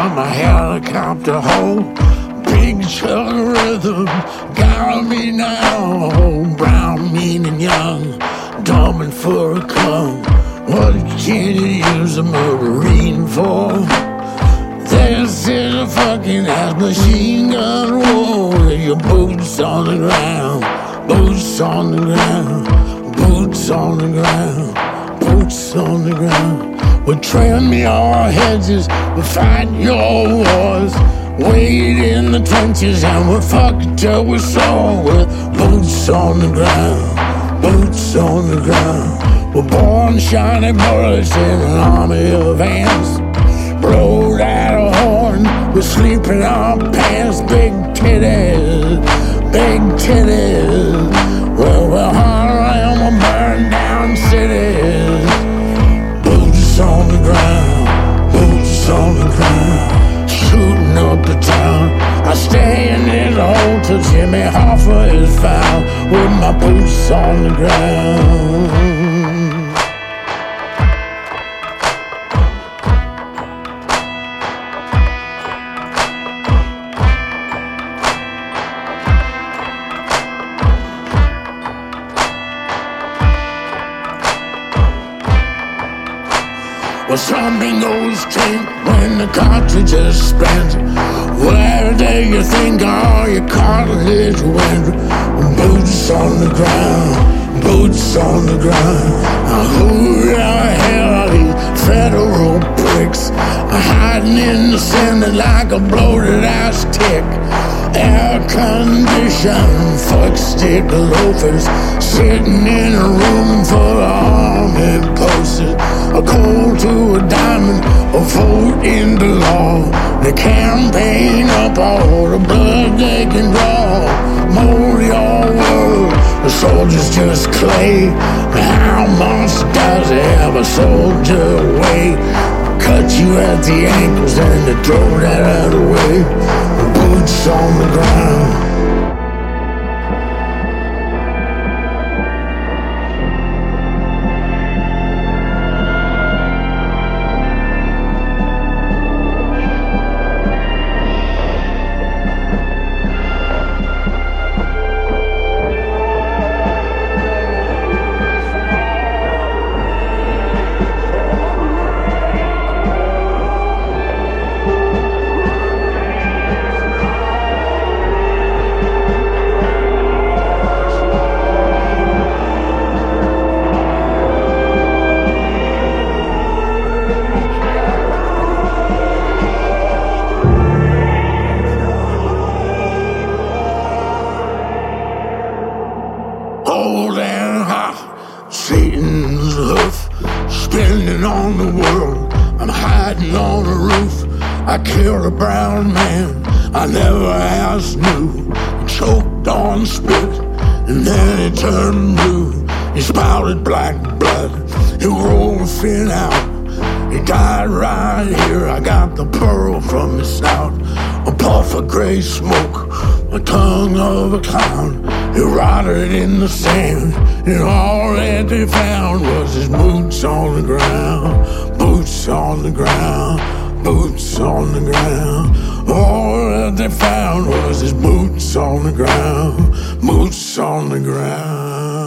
from a helicopter home. Big chug rhythm got me now. Brown, mean and young, dumb and full of cum. What can you use a Marine for? This is a fucking ass machine gun war. Your boots on the ground, boots on the ground, boots on the ground, boots on the ground. We'll trim your hedges, we'll fight your wars. Wait in the trenches and we'll fuck it till we're sore. With boots on the ground, boots on the ground. We're born shiny bullets in an army of ants. Blowed out a horn, we're sleeping on pants. Big titties, big titties. Well, we're hard around, we'll burn down cities. Boots on the ground, boots on the ground. Shooting up the town. I stay in this hole till Jimmy Hoffa is found with my boots on the ground. Well, some bingoes drink when the cartridge is spent. Where do you think all your cartilage went? Boots on the ground, boots on the ground. Who the hell are these federal pricks? Hiding in the center like a bloated ass tick. Air-conditioned fuck-stick loafers sitting in a room full of army posters. A coal to a diamond, a vote into law. They campaign up all the blood they can draw. Mold your world, the soldier's just clay. How much does it have a soldier weigh? Cut you at the ankles and they throw that out of the way. Boots on the ground. Cold and hot, Satan's hoof, spinning on the world. I'm hiding on the roof. I killed a brown man I never asked knew. He choked on spit and then he turned blue. He spouted black blood, he rolled fin out. He died right here, I got the pearl from his snout. A puff of gray smoke, a tongue of a clown. He rotted in the sand, and all that they found was his boots on the ground. Boots on the ground, boots on the ground. All that they found was his boots on the ground. Boots on the ground.